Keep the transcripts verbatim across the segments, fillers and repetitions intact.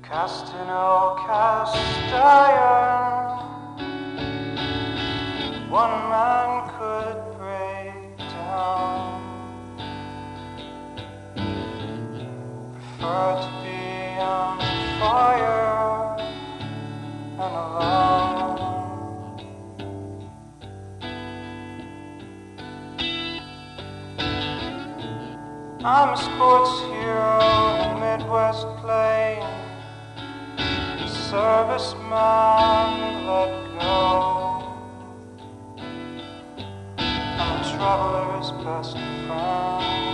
Cast in all cast iron, one man could break down. Prefer to be on fire and alone. I'm a sports hero in the Midwest Plain, serviceman let go. I'm a traveler's best friend.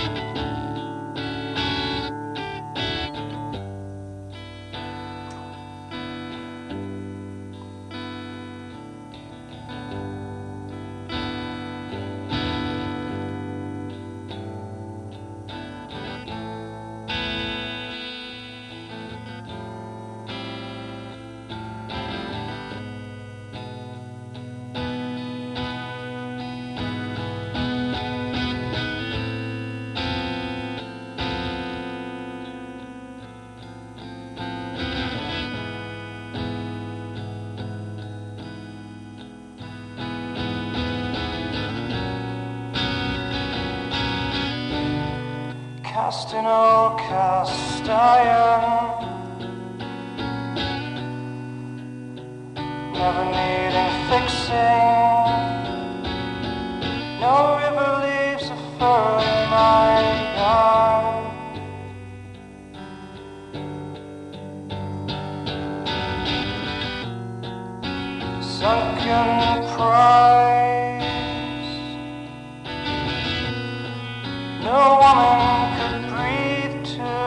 Cast in all cast iron, never needing fixing. No river leaves a furrow in my yard. Sunken prize, no woman could breathe to.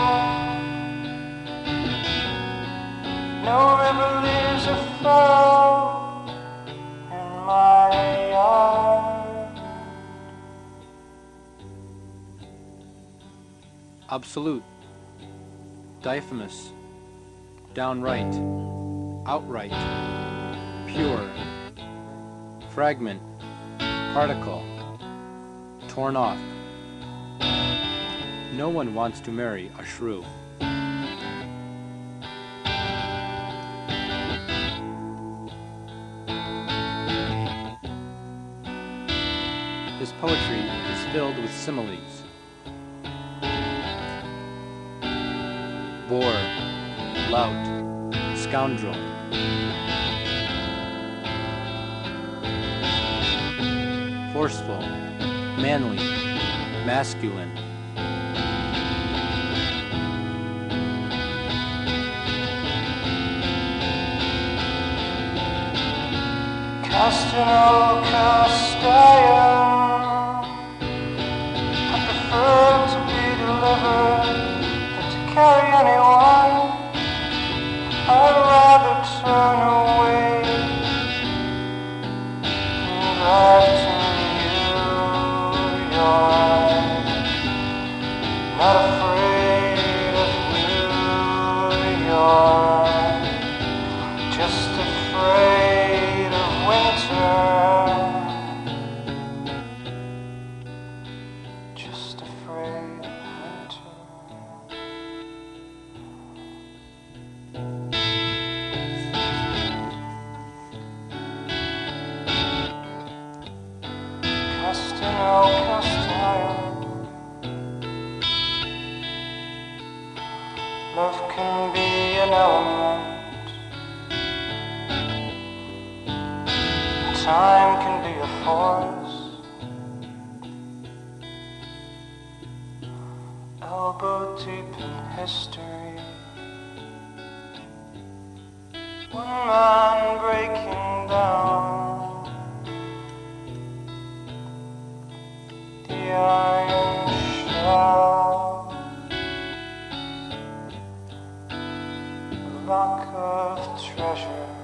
No river leaves a furrow in my yard. Absolute, diaphanous, downright, outright, pure, fragment, particle, torn off. No one wants to marry a shrew. His poetry is filled with similes. Bore, lout, scoundrel. Forceful, manly, masculine. Cast in all cast iron, I prefer to be delivered than to carry anyone. I'd rather turn away and drive to New York. Not afraid of New York, just afraid of winter, just afraid of winter. Cast in all cast iron, love can be an element. Time can be a force, elbow deep in history. One man breaking down the iron shell, a rock of treasure.